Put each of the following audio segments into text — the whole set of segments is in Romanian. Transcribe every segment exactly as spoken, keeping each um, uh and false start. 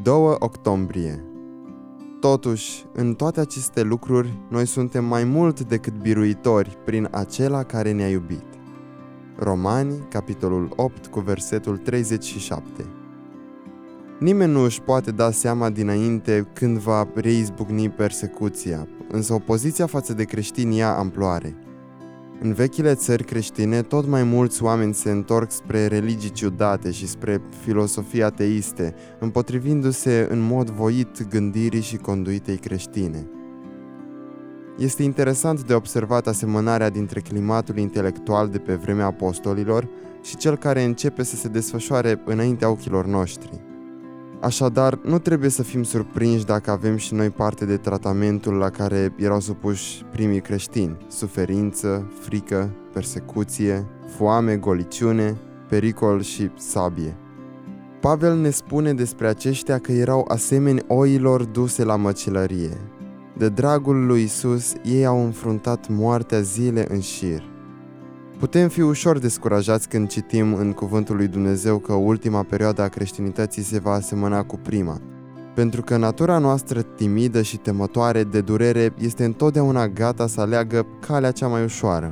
doi octombrie. Totuși, în toate aceste lucruri, noi suntem mai mult decât biruitori prin acela care ne-a iubit. Romani, capitolul opt, cu versetul treizeci și șapte. Nimeni nu își poate da seama dinainte când va reizbucni persecuția, însă opoziția față de creștini ia amploare. În vechile țări creștine, tot mai mulți oameni se întorc spre religii ciudate și spre filosofii ateiste, împotrivindu-se în mod voit gândirii și conduitei creștine. Este interesant de observat asemănarea dintre climatul intelectual de pe vremea apostolilor și cel care începe să se desfășoare înaintea ochilor noștri. Așadar, nu trebuie să fim surprinși dacă avem și noi parte de tratamentul la care erau supuși primii creștini: suferință, frică, persecuție, foame, goliciune, pericol și sabie. Pavel ne spune despre aceștia că erau asemeni oilor duse la măcelărie. De dragul lui Isus, ei au înfruntat moartea zile în șir. Putem fi ușor descurajați când citim în Cuvântul lui Dumnezeu că ultima perioadă a creștinității se va asemăna cu prima, pentru că natura noastră timidă și temătoare de durere este întotdeauna gata să aleagă calea cea mai ușoară.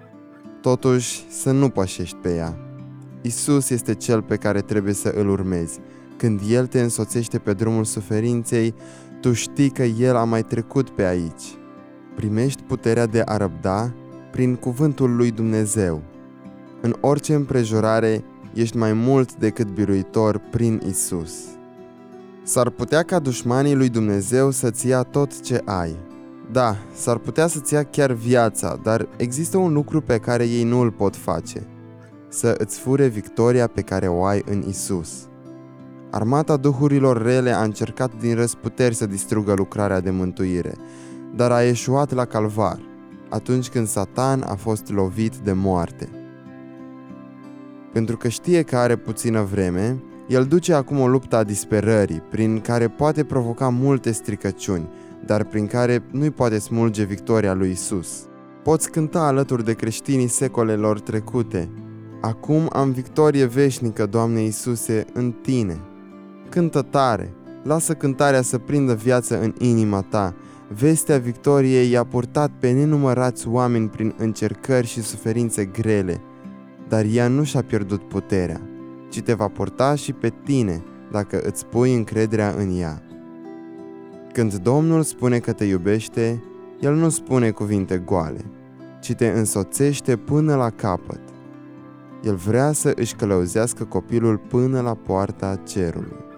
Totuși, să nu pășești pe ea. Isus este cel pe care trebuie să îl urmezi. Când El te însoțește pe drumul suferinței, tu știi că El a mai trecut pe aici. Primești puterea de a răbda prin cuvântul lui Dumnezeu. În orice împrejurare, ești mai mult decât biruitor prin Isus. S-ar putea ca dușmanii lui Dumnezeu să-ți ia tot ce ai. Da, s-ar putea să-ți ia chiar viața, dar există un lucru pe care ei nu îl pot face: să îți fure victoria pe care o ai în Isus. Armata duhurilor rele a încercat din răzputeri să distrugă lucrarea de mântuire, dar a eșuat la Calvar, atunci când Satan a fost lovit de moarte. Pentru că știe că are puțină vreme, el duce acum o luptă a disperării, prin care poate provoca multe stricăciuni, dar prin care nu-i poate smulge victoria lui Isus. Poți cânta alături de creștinii secolelor trecute: acum am victorie veșnică, Doamne Iisuse, în Tine. Cântă tare, lasă cântarea să prindă viață în inima ta. Vestea victoriei i-a purtat pe nenumărați oameni prin încercări și suferințe grele, dar ea nu și-a pierdut puterea, ci te va purta și pe tine dacă îți pui încrederea în ea. Când Domnul spune că te iubește, El nu spune cuvinte goale, ci te însoțește până la capăt. El vrea să își călăuzească copilul până la poarta cerului.